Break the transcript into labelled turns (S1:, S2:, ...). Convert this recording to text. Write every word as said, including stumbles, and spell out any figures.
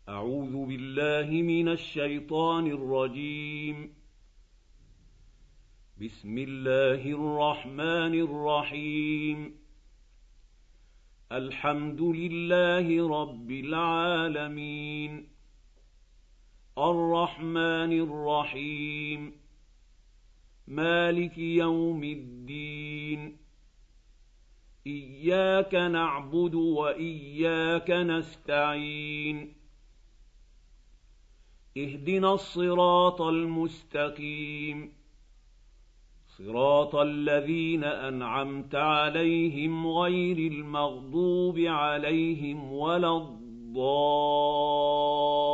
S1: أعوذ بالله من الشيطان الرجيم. بسم الله الرحمن الرحيم. الحمد لله رب العالمين، الرحمن الرحيم، مالك يوم الدين. إياك نعبد وإياك نستعين. اهدنا الصراط المستقيم، صراط الذين أنعمت عليهم غير المغضوب عليهم ولا الضالين.